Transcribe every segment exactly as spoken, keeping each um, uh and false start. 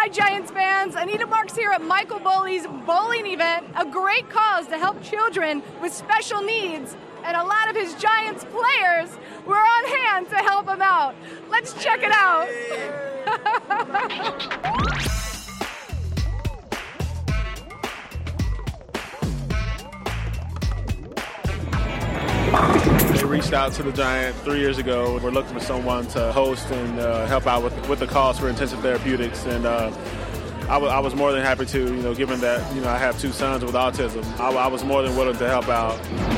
Hi, Giants fans. Anita Marks here at Michael Boley's bowling event, a great cause to help children with special needs. And a lot of his Giants players were on hand to help him out. Let's check it out. They reached out to the Giant three years ago. We're looking for someone to host and uh, help out with with the cause for intensive therapeutics, and uh, I, w- I was more than happy to. You know, given that you know I have two sons with autism, I, w- I was more than willing to help out.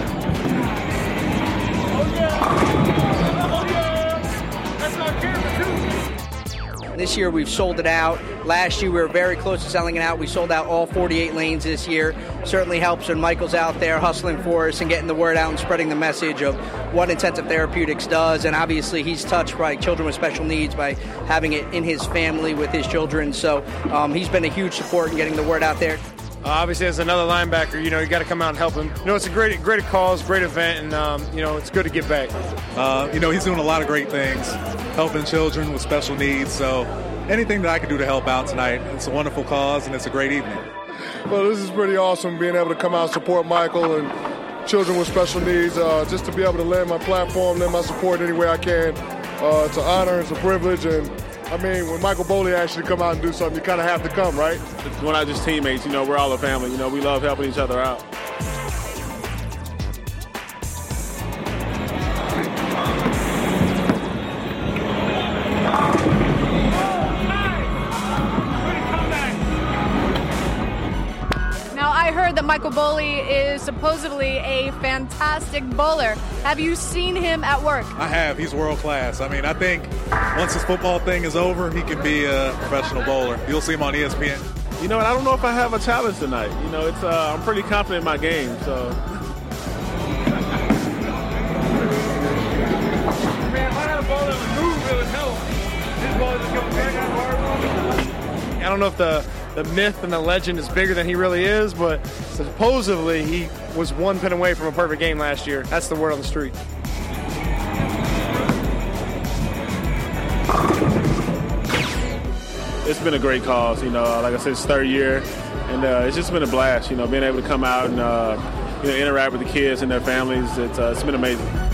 Oh yeah! Oh yeah! That's our camera too. This year we've sold it out. Last year we were very close to selling it out. We sold out all forty-eight lanes this year. Certainly helps when Michael's out there hustling for us and getting the word out and spreading the message of what intensive therapeutics does. And obviously he's touched by children with special needs by having it in his family with his children. So um, he's been a huge support in getting the word out there. Uh, obviously, as another linebacker, you know, you got to come out and help him. You know, it's a great, great cause, great event, and, um, you know, it's good to give back. Uh, you know, he's doing a lot of great things, helping children with special needs. So anything that I can do to help out tonight, it's a wonderful cause, and it's a great evening. Well, this is pretty awesome, being able to come out and support Michael and children with special needs. Uh, just to be able to lend my platform, lend my support any way I can. Uh, it's an honor, it's a privilege, and I mean, when Michael Boley actually come out and do something, you kind of have to come, right? We're not just teammates, you know, we're all a family. You know, we love helping each other out. Now, I heard that Michael Boley is supposedly a fantastic bowler. Have you seen him at work? I have. He's world class. I mean, I think once his football thing is over, he can be a professional bowler. You'll see him on E S P N. You know, and I don't know if I have a challenge tonight. You know, it's uh, I'm pretty confident in my game, so. I don't know if the, the myth and the legend is bigger than he really is, but supposedly he was one pin away from a perfect game last year. That's the word on the street. It's been a great cause, you know. Like I said, it's third year, and uh, it's just been a blast, you know, being able to come out and uh, you know, interact with the kids and their families. It's, uh, it's been amazing.